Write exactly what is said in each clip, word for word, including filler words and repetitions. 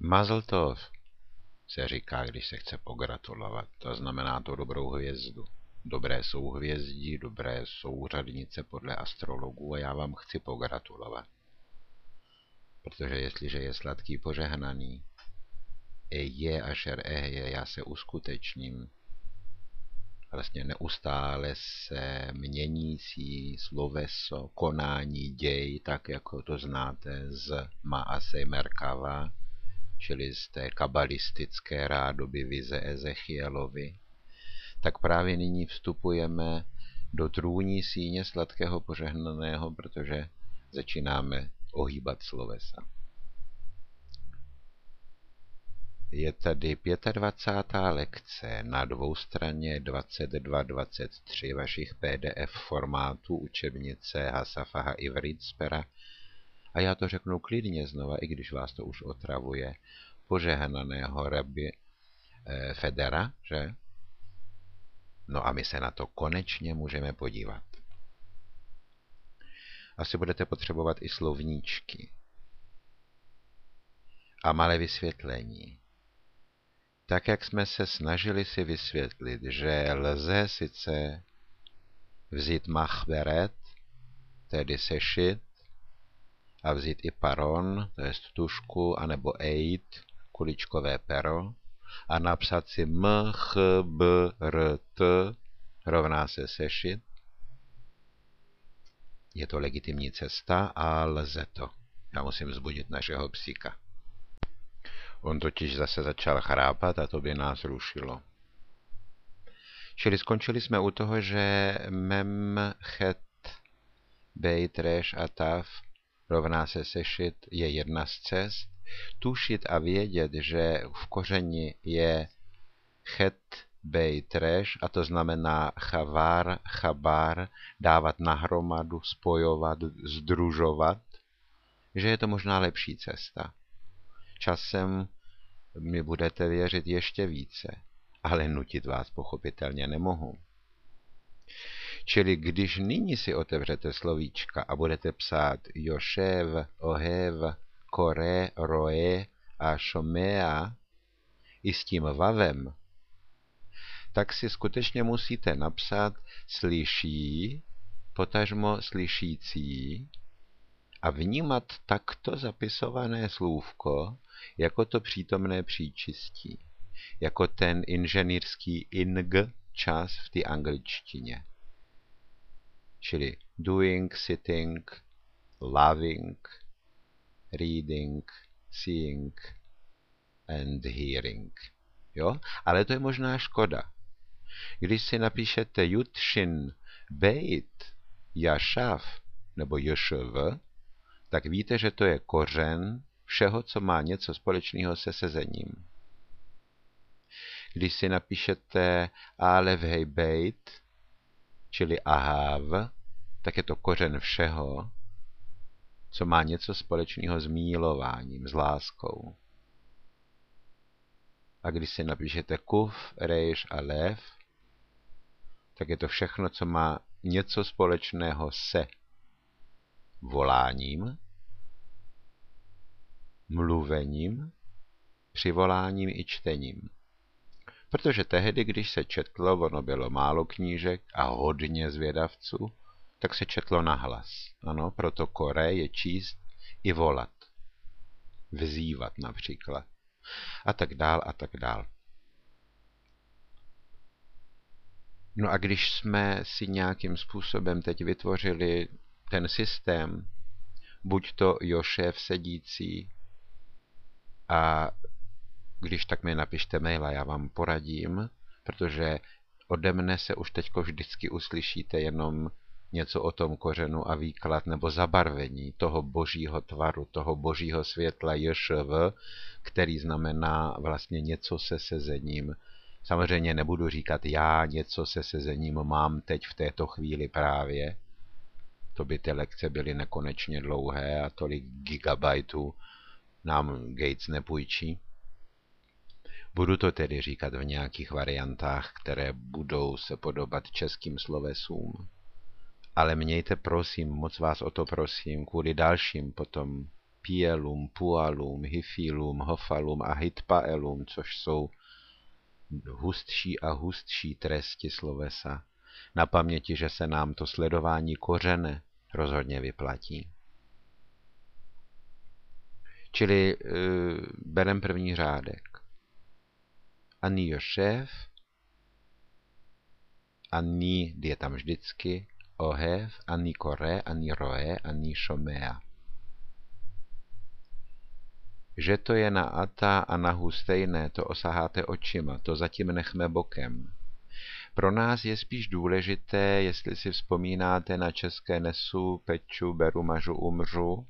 Mazel tov se říká, když se chce pogratulovat. To znamená to dobrou hvězdu. Dobré souhvězdí, dobré souřadnice podle astrologů a já vám chci pogratulovat. Protože jestliže je sladký požehnaný, je ašer je, já se uskutečním. Vlastně neustále se měnící sloveso, konání, děj, tak jako to znáte z Maasej Merkava, čili z té kabalistické rádoby vize Ezechielovi, tak právě nyní vstupujeme do trůní síně sladkého požehnaného, protože začínáme ohýbat slovesa. Je tady dvacátá pátá lekce na dvoustraně dvacet dva dvacet tři vašich P D F formátů učebnice Hasafaha Ivrit z pera. A já to řeknu klidně znova, i když vás to už otravuje. Požehnaného Rabbi eh, Federa, že? No a my se na to konečně můžeme podívat. Asi budete potřebovat i slovníčky. A malé vysvětlení. Tak, jak jsme se snažili si vysvětlit, že lze sice vzít machberet, tedy sešit, a vzít i paron, to je tušku, anebo eit, kuličkové pero, a napsat si m, ch, b, r, t, rovná se sešit. Je to legitimní cesta a lze to. Já musím vzbudit našeho psíka. On totiž zase začal chrápat a to by nás rušilo. Čili skončili jsme u toho, že mem, chet, bejt, reš a tav rovná se sešit je jedna z cest. Tušit a vědět, že v kořeni je chet, bejt, reš, a to znamená chavar, chabar, dávat nahromadu, spojovat, združovat, že je to možná lepší cesta. Časem mi budete věřit ještě více, ale nutit vás pochopitelně nemohu. Čili když nyní si otevřete slovíčka a budete psát Joshev, Ohev, Kore, Roe a Šomea i s tím vavem, tak si skutečně musíte napsat slyší, potažmo slyšící, a vnímat takto zapisované slůvko jako to přítomné příčistí, jako ten inženýrský ing čas v té angličtině. Čili doing, sitting, loving, reading, seeing and hearing. Jo? Ale to je možná škoda. Když si napíšete jud, shin, beit, jashav nebo jšv, tak víte, že to je kořen všeho, co má něco společného se sezením. Když si napíšete alef hej beit, čili ahav, tak je to kořen všeho, co má něco společného s mílováním, s láskou. A když si napíšete kuf, rejš a lev, tak je to všechno, co má něco společného se voláním, mluvením, přivoláním i čtením. Protože tehdy, když se četlo, ono bylo málo knížek a hodně zvědavců, tak se četlo nahlas. Ano, proto kore je číst i volat. Vzývat například. A tak dál, a tak dál. No a když jsme si nějakým způsobem teď vytvořili ten systém, buď to Jošev sedící, a když tak mi napište mail a já vám poradím, protože ode mne se už teďko vždycky uslyšíte jenom něco o tom kořenu a výklad nebo zabarvení toho božího tvaru, toho božího světla jšv, který znamená vlastně něco se sezením. Samozřejmě nebudu říkat já něco se sezením mám teď v této chvíli právě. To by ty lekce byly nekonečně dlouhé a tolik gigabajtů nám Gates nepůjčí. Budu to tedy říkat v nějakých variantách, které budou se podobat českým slovesům. Ale mějte prosím, moc vás o to prosím, kvůli dalším potom pielum, pualum, hyfilum, hofalum a hitpaelum, což jsou hustší a hustší tresti slovesa. Na paměti, že se nám to sledování kořene rozhodně vyplatí. Čili e, berem první řádek. Ani Jošev, ani je tam vždycky, ohev, ani kore, ani roe, ani šomea. Že to je na ata a na hu stejné, to osaháte očima, to zatím nechme bokem. Pro nás je spíš důležité, jestli si vzpomínáte na české nesu, peču, beru, mažu, umřu,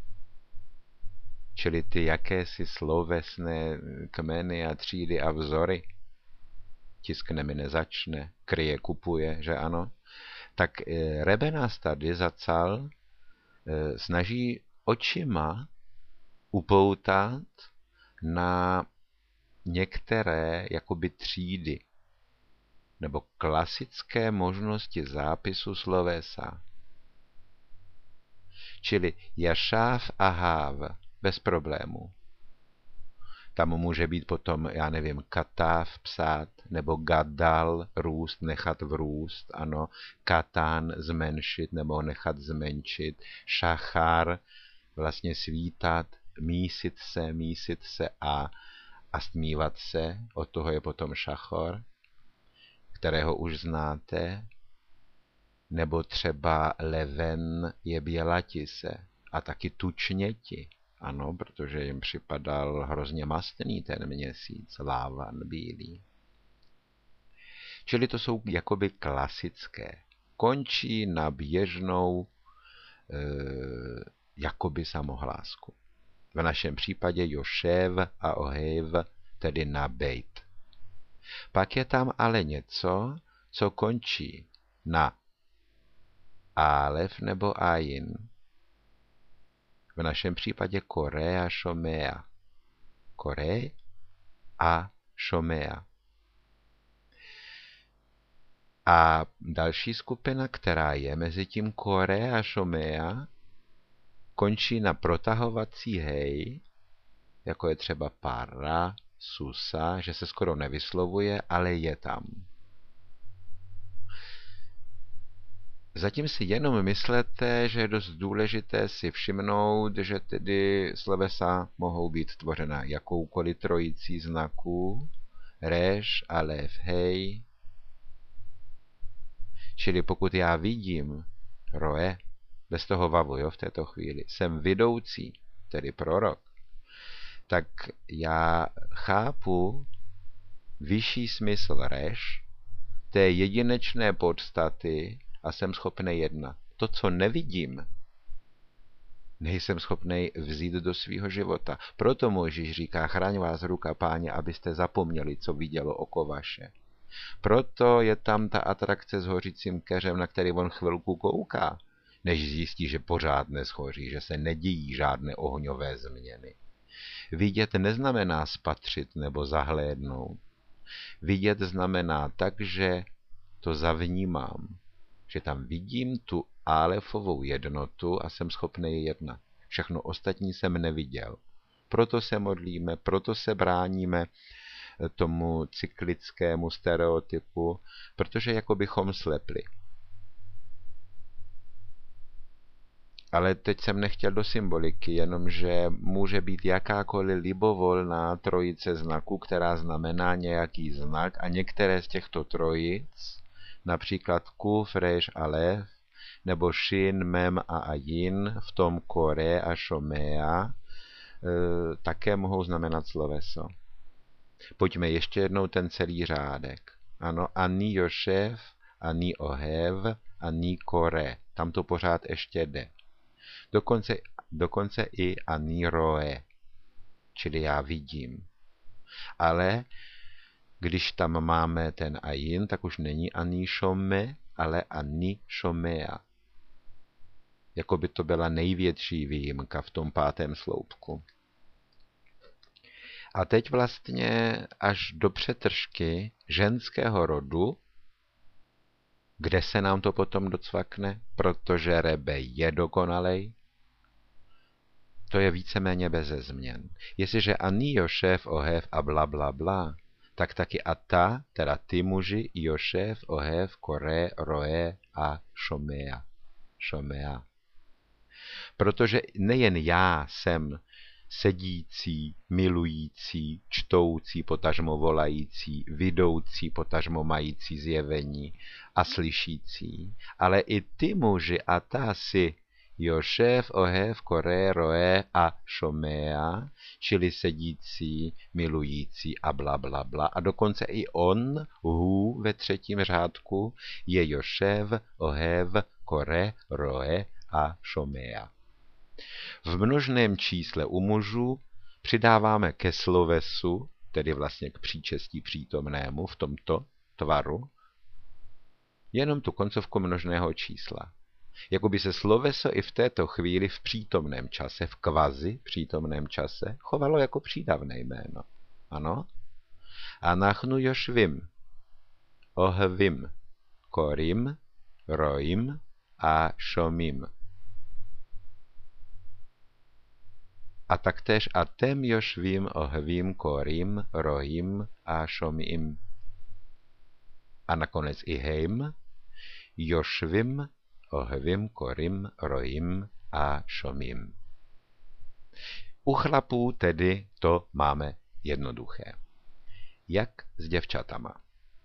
čili ty jakési slovesné kmeny a třídy a vzory, tiskne mi nezačne, kryje kupuje, že ano, tak Rebe nás tady zacal snaží očima upoutat na některé jakoby třídy nebo klasické možnosti zápisu slovesa. Čili jašáv a háv, bez problému. Tam může být potom, já nevím, katáv psát, nebo gadal, růst, nechat vrůst, ano, katán, zmenšit, nebo nechat zmenšit, šachar, vlastně svítat, mísit se, mísit se a, a stmívat se, od toho je potom šachor, kterého už znáte, nebo třeba leven je bělatise a taky tučněti, ano, protože jim připadal hrozně mastný ten měsíc, lávan bílý. Čili to jsou jakoby klasické. Končí na běžnou e, jakoby samohlásku. V našem případě Jošev a Ohev, tedy na bejt. Pak je tam ale něco, co končí na Alef nebo Ajin. V našem případě Kore a Šomea. Kore a Šomea. A další skupina, která je mezi tím Kore a Šomea, končí na protahovací hej, jako je třeba para, susa, že se skoro nevyslovuje, ale je tam. Zatím si jenom myslete, že je dost důležité si všimnout, že tedy slovesa mohou být tvořena jakoukoliv trojicí znaků, reš, alef, hej. Čili pokud já vidím roe, bez toho vavu, jo, v této chvíli, jsem vidoucí, tedy prorok, tak já chápu vyšší smysl reš, té jedinečné podstaty, a jsem schopný jednat. To, co nevidím, nejsem schopný vzít do svého života. Proto Mojžíš říká, chraň vás ruka Páně, abyste zapomněli, co vidělo oko vaše. Proto je tam ta atrakce s hořícím keřem, na který on chvilku kouká, než zjistí, že pořád neschoří, že se nedějí žádné ohňové změny. Vidět neznamená spatřit nebo zahlédnout. Vidět znamená tak, že to zavnímám, že tam vidím tu alefovou jednotu a jsem schopný jednat. Všechno ostatní jsem neviděl. Proto se modlíme, proto se bráníme tomu cyklickému stereotypu, protože jako bychom slepli. Ale teď jsem nechtěl do symboliky, jenomže může být jakákoliv libovolná trojice znaků, která znamená nějaký znak a některé z těchto trojic, například kuf, reš, alef, nebo šin, mem a ajin, v tom kore a šomea, e, také mohou znamenat sloveso. Pojďme ještě jednou ten celý řádek. Ano, ani Jošev, ani Ohev, ani kore. Tam to pořád ještě jde. Dokonce, dokonce i ani roe, čili já vidím. Ale když tam máme ten ajin, tak už není ani šome, ale ani šomea. Jako by to byla největší výjimka v tom pátém sloupku. A teď vlastně až do přetržky ženského rodu, kde se nám to potom docvakne, protože Rebe je dokonalej, to je víceméně beze změn. Jestliže ani Jošev, Ohev a bla, bla, bla, tak taky a ta, teda ty muži, Jošev, Ohev, Kore, Roe a Šomea. Šomea. Protože nejen já jsem sedící, milující, čtoucí, potažmo volající, vidoucí, potažmo mající zjevení a slyšící, ale i ty muži a ta si Jošev, Ohev, Kore, Roe a Šomea, čili sedící, milující a bla, bla, bla. A dokonce i on, Hu ve třetím řádku, je Jošev, Ohev, Kore, Roe a Šomea. V množném čísle u mužů přidáváme ke slovesu, tedy vlastně k příčestí přítomnému v tomto tvaru, jenom tu koncovku množného čísla. Jakoby se sloveso i v této chvíli v přítomném čase, v kvazi přítomném čase, chovalo jako přídavné jméno. Ano? Anachnu jošvim, ohvim, korim, roim a šomim. A taktéž atem jošvim, ohvim, korim, roim a šomim. A nakonec i hejm, jošvim, ohvim, korim, roim a šomim. U chlapů tedy to máme jednoduché. Jak s děvčatama?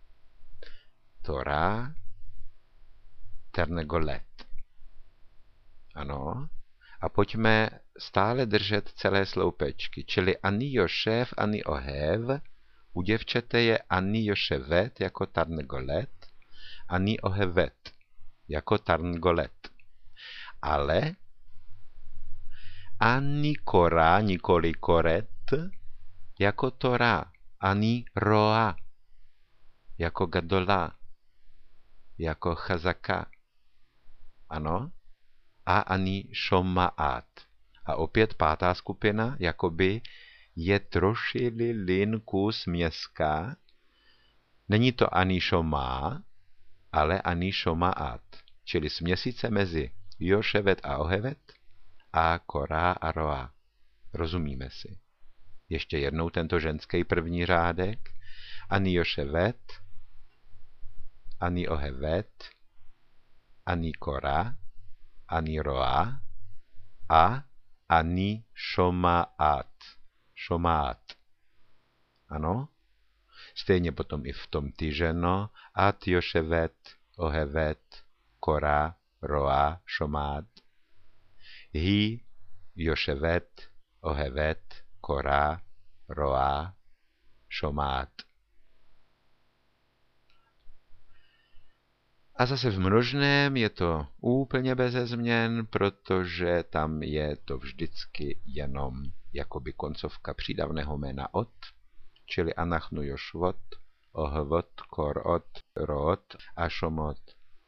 Torá, ternegolet. Ano. A pojďme stále držet celé sloupečky, čili ani Jošev, ani Ohev. U děvčete je ani Joševet jako tarngolet, ani Ohevet jako tarngolet. Ale ani Kora, nikoli Koret, jako Torá, ani Roa, jako Gadola, jako Chazaka. Ano? A ani Šomaat. A opět pátá skupina, jakoby je trošili lin kus městská. Není to ani Šomá, ale ani Šomaat. Čili směsice mezi Joševet a Ohevet a Korá a Roa. Rozumíme si. Ještě jednou tento ženský první řádek. Ani Joševet, ani Ohevet, ani Korá, ani Roa a ani Šomaat. Šomaat. Ano? Stejně potom i v tom tyženo. At Joševet, Ohevet, Kora, Roa, Šomaat. Hi, Joševet, Ohevet, Kora, Roa, Šomaat. A zase v množném je to úplně beze změn, protože tam je to vždycky jenom jakoby koncovka přídavného jména od, čili anachnu jošvot, ohvot, korot, root a šomot.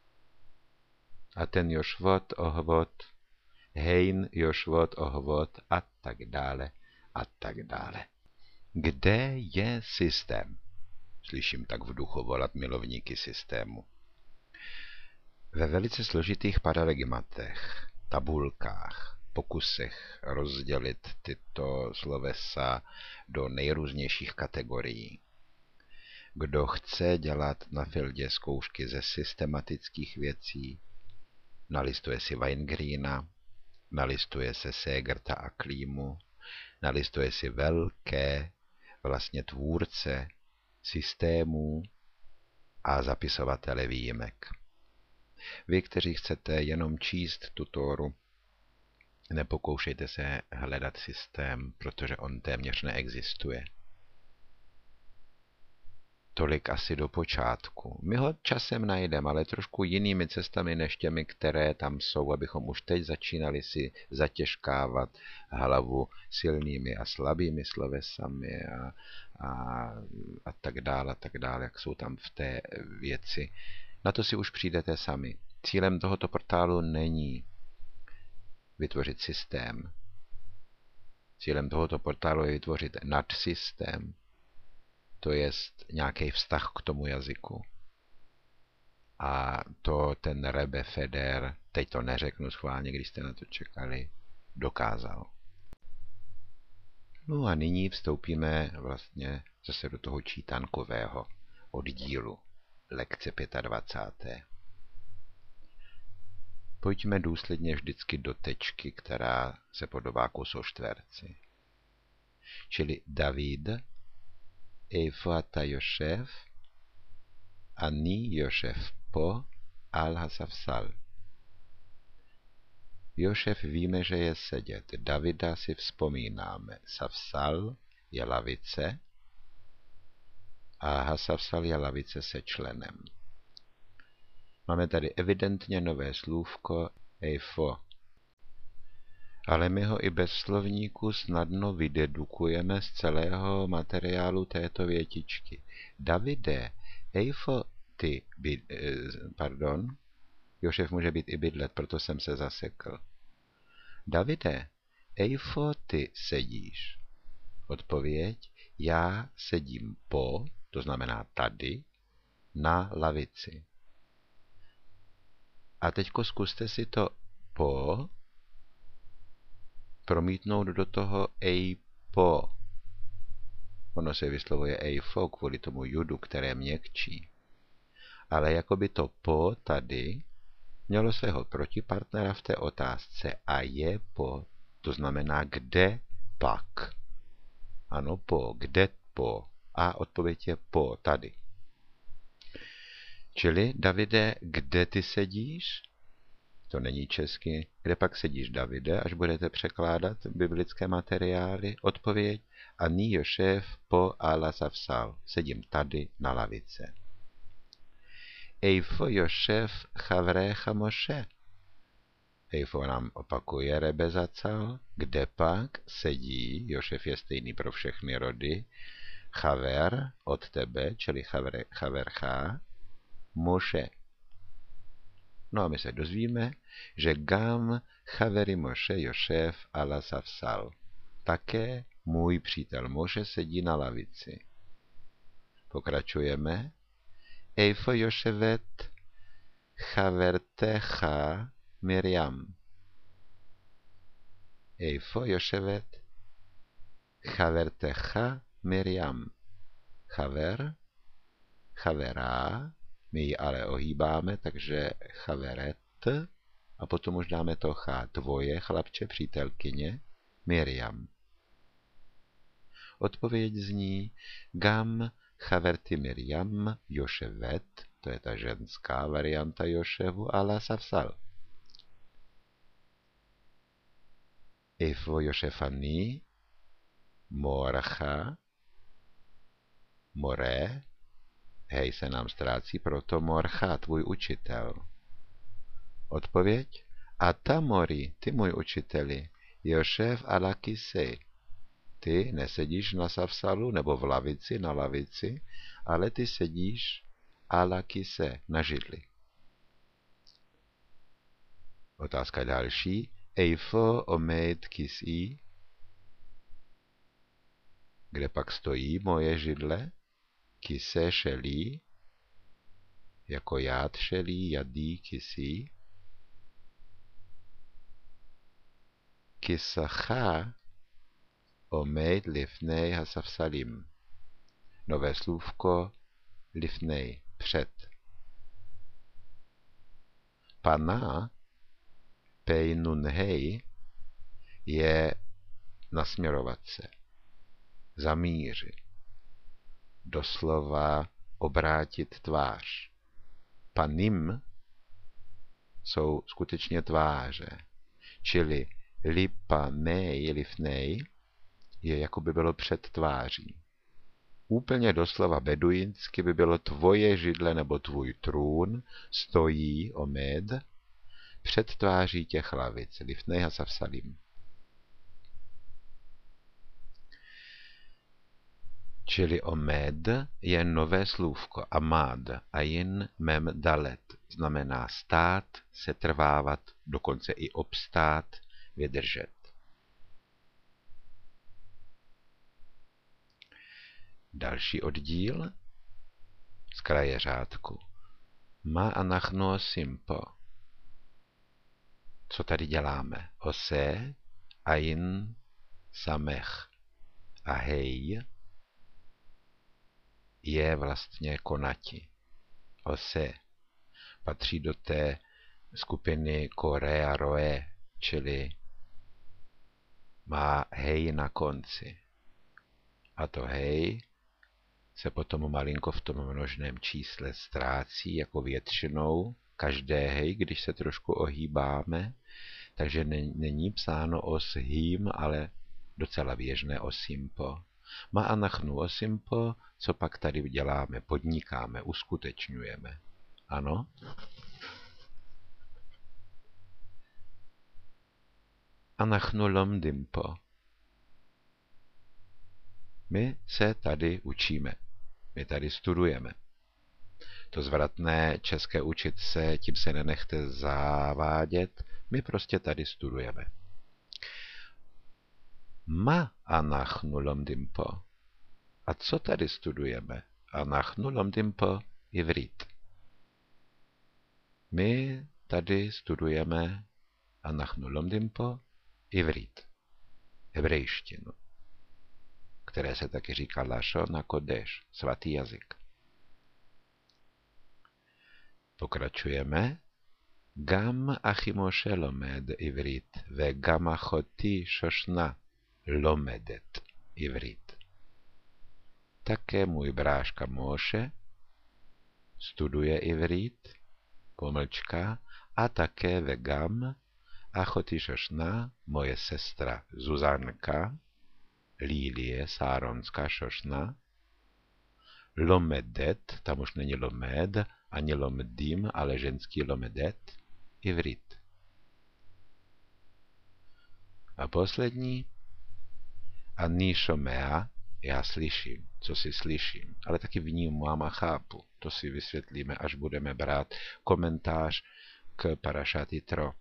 A ten jošvot, ohvot, hein, jošvot, ohvot a tak dále a tak dále. Kde je systém? Slyším tak v duchu volat milovníky systému. Ve velice složitých paralegimatech, tabulkách, pokusech rozdělit tyto slovesa do nejrůznějších kategorií. Kdo chce dělat na fildě zkoušky ze systematických věcí, nalistuje si Weingreena, nalistuje se Segerta a Klímu, nalistuje si velké vlastně tvůrce systémů a zapisovatele výjimek. Vy, kteří chcete jenom číst tu Tóru, nepokoušejte se hledat systém, protože on téměř neexistuje. Tolik asi do počátku. My ho časem najdeme, ale trošku jinými cestami než těmi, které tam jsou, abychom už teď začínali si zatěžkávat hlavu silnými a slabými slovesami a, a, a tak dále, a tak dále, jak jsou tam v té věci. Na to si už přijdete sami. Cílem tohoto portálu není vytvořit systém. Cílem tohoto portálu je vytvořit nadsystém, to je nějaký vztah k tomu jazyku. A to ten Rebbe Feder, teď to neřeknu schválně, když jste na to čekali, dokázal. No a nyní vstoupíme vlastně zase do toho čítankového oddílu, lekce dvacáté páté Pojďme důsledně vždycky do tečky, která se podobá kosoštverci. Čili David, איפה אתה יושב? אני יושב פה על הספסל. Jošef víme, že je sedět. Davida si vzpomínáme. Safsal je lavice a hasafsal je lavice se členem. Máme tady evidentně nové slůvko eifo. Ale my ho i bez slovníku snadno vydedukujeme z celého materiálu této větičky. Davide, eifo ty, byd, pardon, Jošef může být i bydlet, proto jsem se zasekl. Davide, eifo ty sedíš? Odpověď, já sedím po, to znamená tady, na lavici. A teďko zkuste si to po promítnout do toho eipo. Ono se vyslovuje eifo kvůli tomu judu, které měkčí. Ale jakoby to po tady mělo svého protipartnera v té otázce a je po, to znamená kde pak. Ano, po, kde po. A odpověď je po, tady. Čili, Davide, kde ty sedíš? To není česky. Kde pak sedíš, Davide, až budete překládat biblické materiály? Odpověď, ani Jošef po ala safsal. Sedím tady na lavice. Eifo Jošef chavrecha Moše. Eifo nám opakuje Rebe Zacal. Kde pak sedí, Jošef je stejný pro všechny rody, chaver od tebe, čili chaver, chavercha, Moše. No a my se dozvíme, že gam chaveri Moše Jošef ala safsal. Také můj přítel Moše sedí na lavici. Pokračujeme. Eifo Joševet chavertecha Miriam. Eifo Joševet chavertecha Miriam. Chaver, chavera, my ji ale ohýbáme, takže chaveret, a potom už dáme to cha, tvoje chlapče, přítelkyně, Miriam. Odpověď zní, gam chaverti Miriam Joševet, to je ta ženská varianta Joševu, ala safsal. Eifo Jošefani, morcha, more, hej se nám ztrácí, proto morcha, tvůj učitel. Odpověď? A ta mori, ty můj učiteli, Jošef ala kisej. Ty nesedíš na safsalu nebo v lavici, na lavici, ale ty sedíš ala kise, na židli. Otázka další. Eifo omeid kisí. Kde pak stojí moje židle? Kise šelí, jako jád šelí, jadí kisí. Kisacha omeid lifnej hasafsalim. Nové slůvko lifnej, před. Pana pejnunhej je nasměrovat se, zamířit, doslova obrátit tvář. Panim jsou skutečně tváře, čili lipanej, lifnej je jako by bylo před tváří. Úplně doslova beduinsky by bylo tvoje židle nebo tvůj trůn stojí omed před tváří těch lavic. Lifnej hasafsalim. Čili omed je nové slůvko. Amad, ayin mem dalet, znamená stát, setrvávat, dokonce i obstát, vydržet. Další oddíl z kraje řádku. Ma anachnu simpo. Co tady děláme? Ose ayin samech. A hej je vlastně konati. Ose patří do té skupiny kore a roe, čili má hej na konci. A to hej se potom malinko v tom množném čísle ztrácí jako většinou každé hej, když se trošku ohýbáme, takže není psáno os hým, ale docela běžné osimpo. Ma anachnu osimpo, co pak tady děláme, podnikáme, uskutečňujeme. Ano? Anachnu lomdimpo. My se tady učíme. My tady studujeme. To zvratné české učit se, tím se nenechte zavádět. My prostě tady studujeme. Ma anachnu lomdimpo. A co tady studujeme? Anachnu lomdimpo ivrit. My tady studujeme anachnu lomdimpo ivrit. Hebrejštinu, které se taky říká lashon hakodeš, svatý jazyk. Pokračujeme. Gam achi Moshe lomed ivrit ve gam achoti Shoshna lomedet ivrit. Také můj bráška Moše studuje ivrit, pomlčka, a také ve gam achoti Shoshna, moje sestra Zuzanka, Lílie, Sáronská Šošna, lomedet, tam už není lomed, ani lomdim, ale ženský lomedet, ivrit. A poslední, ani šomea, já slyším, co si slyším, ale taky vnímám a chápu. To si vysvětlíme, až budeme brát komentář k Parashat Jitro.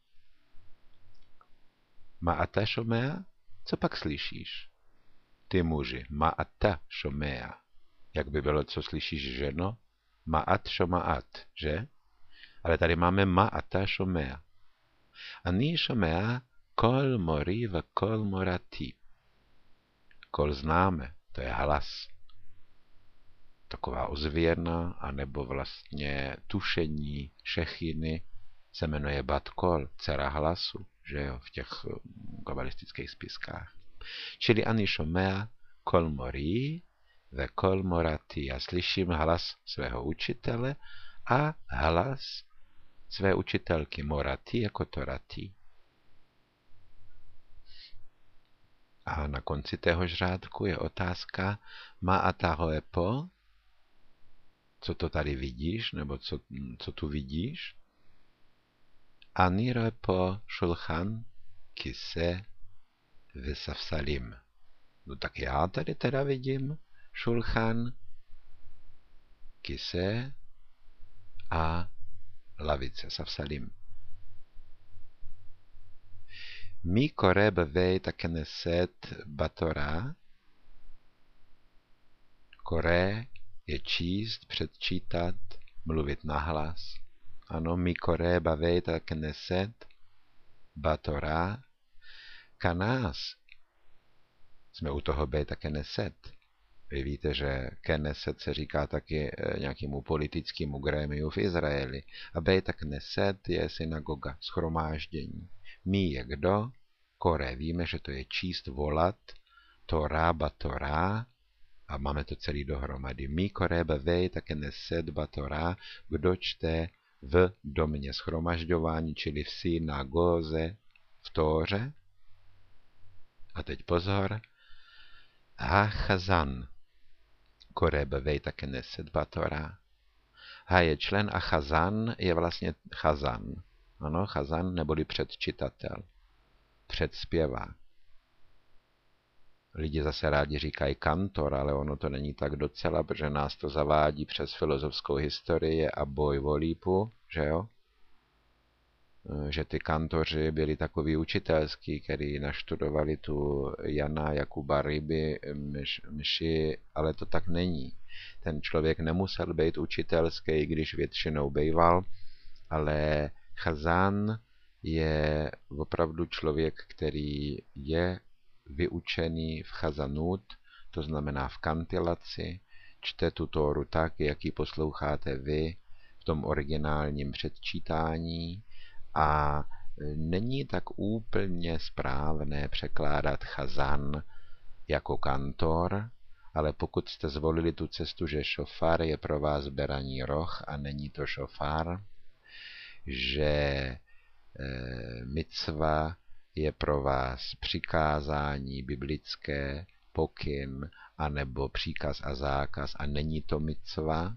Ma ata šomea, co pak slyšíš? Ty muži, ma'ata šomea. Jak by bylo, co slyšíš, ženo? Ma'at šoma'at, že? Ale tady máme ma'ata šomea. Ani šomea kol mori v kol morati. Kol známe, to je hlas. Taková ozvěna, anebo vlastně tušení šechiny se jmenuje bat kol, dcera hlasu, že jo, v těch kabalistických spiskách. Čili ani šomea kol mori ve kol morati. Já slyším hlas svého učitele a hlas své učitelky morati jako torati. A na konci téhož řádku je otázka ma ataho epo, co to tady vidíš, nebo co, co tu vidíš? Ani repo šulchan kise vysafsalim. No tak já tady teda vidím šulchan, kise a lavice, safsalim. Mi koreb vejt a keneset batora. Kore je číst, předčítat, mluvit nahlas. Ano, mi koreb vejt a keneset batora. Kanás. Jsme u toho Bejt a Keneset. Vy víte, že Keneset se říká taky nějakému politickému grémiu v Izraeli. A Bejt a Keneset je synagoga, shromáždění. Mí je kdo? Kore. Víme, že to je číst, volat. Torá, batorá. A máme to celý dohromady. Mí kore Bejt a Keneset batorá. Kdo čte v domě shromažďování, čili v synagoze, v Tóře. A teď pozor. Ha chazan. Koreb vejta keneset batora. Ha je člen a chazan je vlastně chazan. Ano, chazan neboli předčitatel. Předspěvák. Lidi zase rádi říkají kantor, ale ono to není tak docela, protože nás to zavádí přes filozofskou historii a boj o lípu, že jo? Že ty kantoři byli takový učitelský, který naštudovali tu Jana Jakuba Ryby, myš, myši, ale to tak není. Ten člověk nemusel být učitelský, když většinou bejval, ale chazán je opravdu člověk, který je vyučený v chazanut, to znamená v kantilaci, čte tu Tóru tak, jak ji posloucháte vy v tom originálním předčítání a není tak úplně správné překládat chazan jako kantor, ale pokud jste zvolili tu cestu, že šofár je pro vás beraní roh a není to šofár, že e, micva je pro vás přikázání biblické, pokyn, anebo příkaz a zákaz a není to micva,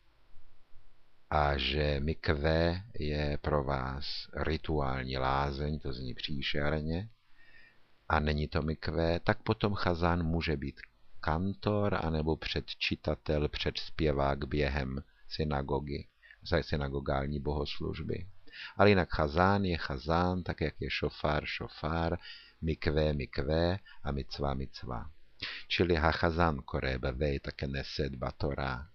a že mikve je pro vás rituální lázeň, to zní příšerně, a není to mikve, tak potom chazán může být kantor anebo předčitatel, předspěvák během synagogy, synagogální bohoslužby. Ale jinak chazán je chazán, tak jak je šofár, šofár, mikve, mikve a micva, micva. Čili ha chazán kore bevej také neset batora.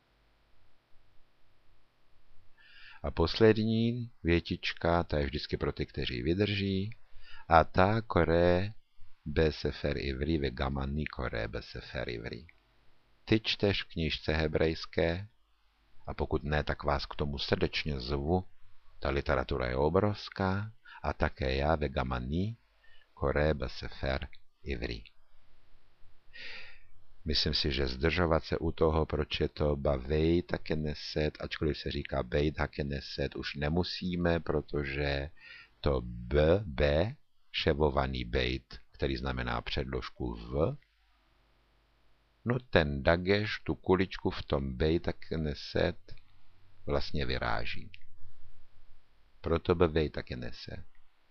A poslední větička, ta je vždycky pro ty, kteří vydrží. A ta kore be sefer ivri ve gamani kore be sefer ivri. Ty čteš v knížce hebrejské a pokud ne, tak vás k tomu srdečně zvu. Ta literatura je obrovská a také já ve gamani kore be sefer ivri. Myslím si, že zdržovat se u toho, proč je to bavejt hakeneset, ačkoliv se říká bejt hakeneset, už nemusíme, protože to b, b, ševovaný bejt, který znamená předložku v, no ten dageš, tu kuličku v tom bejt hakeneset vlastně vyráží. Proto bejt hakeneset.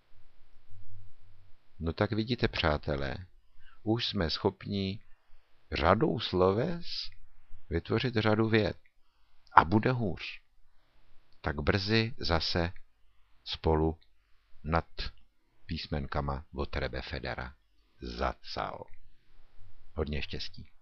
No tak vidíte, přátelé, už jsme schopni řadou sloves vytvořit řadu vět. A bude hůř. Tak brzy zase spolu nad písmenkama od Rebe Federa. Zacal. Hodně štěstí.